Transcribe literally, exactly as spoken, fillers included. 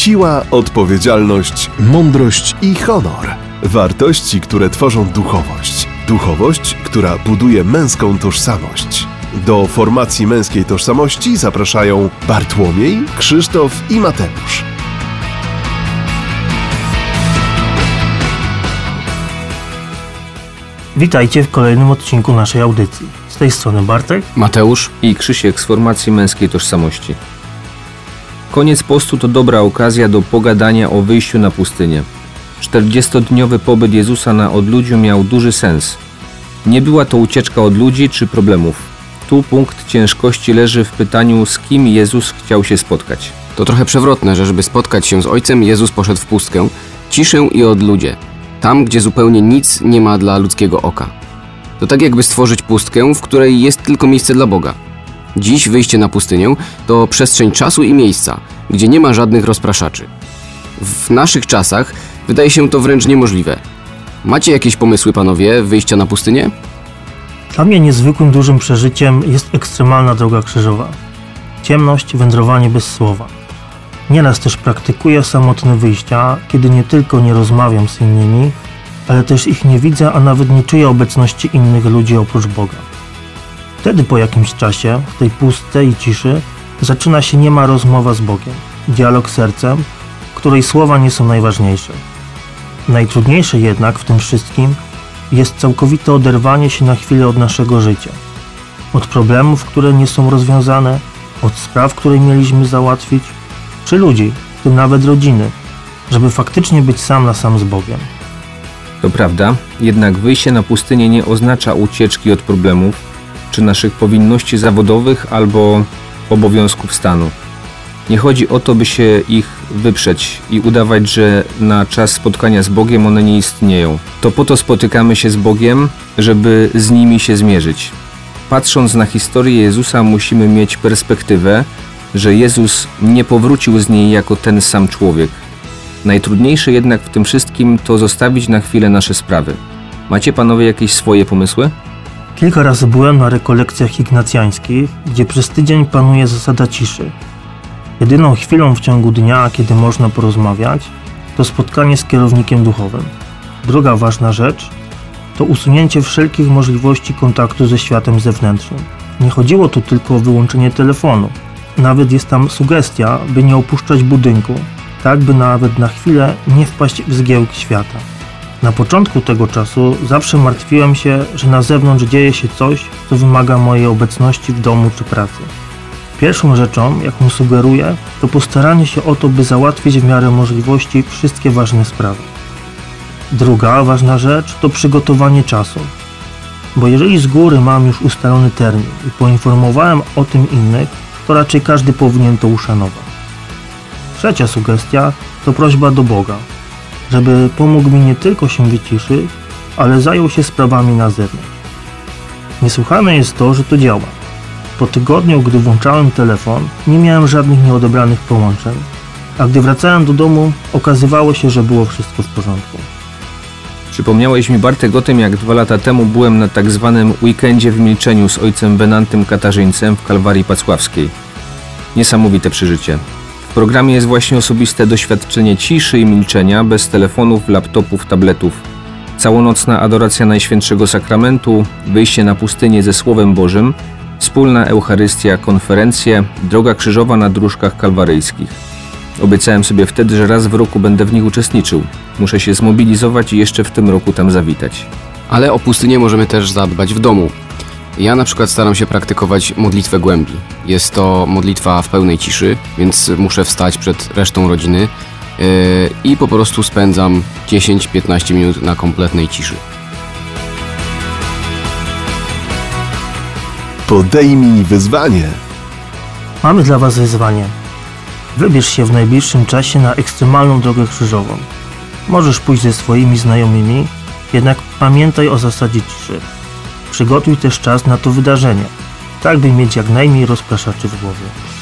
Siła, odpowiedzialność, mądrość i honor. Wartości, które tworzą duchowość. Duchowość, która buduje męską tożsamość. Do formacji męskiej tożsamości zapraszają Bartłomiej, Krzysztof i Mateusz. Witajcie w kolejnym odcinku naszej audycji. Z tej strony Bartek, Mateusz i Krzysiek z formacji męskiej tożsamości. Koniec postu to dobra okazja do pogadania o wyjściu na pustynię. czterdziestodniowy pobyt Jezusa na odludziu miał duży sens. Nie była to ucieczka od ludzi czy problemów. Tu punkt ciężkości leży w pytaniu, z kim Jezus chciał się spotkać. To trochę przewrotne, że żeby spotkać się z Ojcem, Jezus poszedł w pustkę, ciszę i odludzie. Tam, gdzie zupełnie nic nie ma dla ludzkiego oka. To tak jakby stworzyć pustkę, w której jest tylko miejsce dla Boga. Dziś wyjście na pustynię to przestrzeń czasu i miejsca, gdzie nie ma żadnych rozpraszaczy. W naszych czasach wydaje się to wręcz niemożliwe. Macie jakieś pomysły, panowie, wyjścia na pustynię? Dla mnie niezwykłym dużym przeżyciem jest ekstremalna droga krzyżowa. Ciemność, wędrowanie bez słowa. Nieraz też praktykuję samotne wyjścia, kiedy nie tylko nie rozmawiam z innymi, ale też ich nie widzę, a nawet nie czuję obecności innych ludzi oprócz Boga. Wtedy po jakimś czasie, w tej pustce i ciszy, zaczyna się niema rozmowa z Bogiem, dialog z sercem, w której słowa nie są najważniejsze. Najtrudniejsze jednak w tym wszystkim jest całkowite oderwanie się na chwilę od naszego życia. Od problemów, które nie są rozwiązane, od spraw, które mieliśmy załatwić, czy ludzi, w tym nawet rodziny, żeby faktycznie być sam na sam z Bogiem. To prawda, jednak wyjście na pustynię nie oznacza ucieczki od problemów, czy naszych powinności zawodowych albo obowiązków stanu. Nie chodzi o to, by się ich wyprzeć i udawać, że na czas spotkania z Bogiem one nie istnieją. To po to spotykamy się z Bogiem, żeby z nimi się zmierzyć. Patrząc na historię Jezusa, musimy mieć perspektywę, że Jezus nie powrócił z niej jako ten sam człowiek. Najtrudniejsze jednak w tym wszystkim to zostawić na chwilę nasze sprawy. Macie panowie jakieś swoje pomysły? Kilka razy byłem na rekolekcjach ignacjańskich, gdzie przez tydzień panuje zasada ciszy. Jedyną chwilą w ciągu dnia, kiedy można porozmawiać, to spotkanie z kierownikiem duchowym. Druga ważna rzecz to usunięcie wszelkich możliwości kontaktu ze światem zewnętrznym. Nie chodziło tu tylko o wyłączenie telefonu. Nawet jest tam sugestia, by nie opuszczać budynku, tak by nawet na chwilę nie wpaść w zgiełk świata. Na początku tego czasu zawsze martwiłem się, że na zewnątrz dzieje się coś, co wymaga mojej obecności w domu czy pracy. Pierwszą rzeczą, jaką sugeruję, to postaranie się o to, by załatwić w miarę możliwości wszystkie ważne sprawy. Druga ważna rzecz to przygotowanie czasu. Bo jeżeli z góry mam już ustalony termin i poinformowałem o tym innych, to raczej każdy powinien to uszanować. Trzecia sugestia to prośba do Boga, żeby pomógł mi nie tylko się wyciszyć, ale zajął się sprawami na zewnątrz. Niesłychane jest to, że to działa. Po tygodniu, gdy włączałem telefon, nie miałem żadnych nieodebranych połączeń, a gdy wracałem do domu, okazywało się, że było wszystko w porządku. Przypomniałeś mi, Bartek, o tym, jak dwa lata temu byłem na tak zwanym weekendzie w milczeniu z ojcem Wenantym Katarzyńcem w Kalwarii Pacławskiej. Niesamowite przeżycie. W programie jest właśnie osobiste doświadczenie ciszy i milczenia, bez telefonów, laptopów, tabletów. Całonocna adoracja Najświętszego Sakramentu, wyjście na pustynię ze Słowem Bożym, wspólna Eucharystia, konferencje, droga krzyżowa na dróżkach kalwaryjskich. Obiecałem sobie wtedy, że raz w roku będę w nich uczestniczył. Muszę się zmobilizować i jeszcze w tym roku tam zawitać. Ale o pustynię możemy też zadbać w domu. Ja na przykład staram się praktykować modlitwę głębi. Jest to modlitwa w pełnej ciszy, więc muszę wstać przed resztą rodziny yy, i po prostu spędzam dziesięć do piętnastu minut na kompletnej ciszy. Podejmij wyzwanie. Mamy dla Was wyzwanie. Wybierz się w najbliższym czasie na ekstremalną drogę krzyżową. Możesz pójść ze swoimi znajomymi, jednak pamiętaj o zasadzie ciszy. Przygotuj też czas na to wydarzenie, tak by mieć jak najmniej rozpraszaczy w głowie.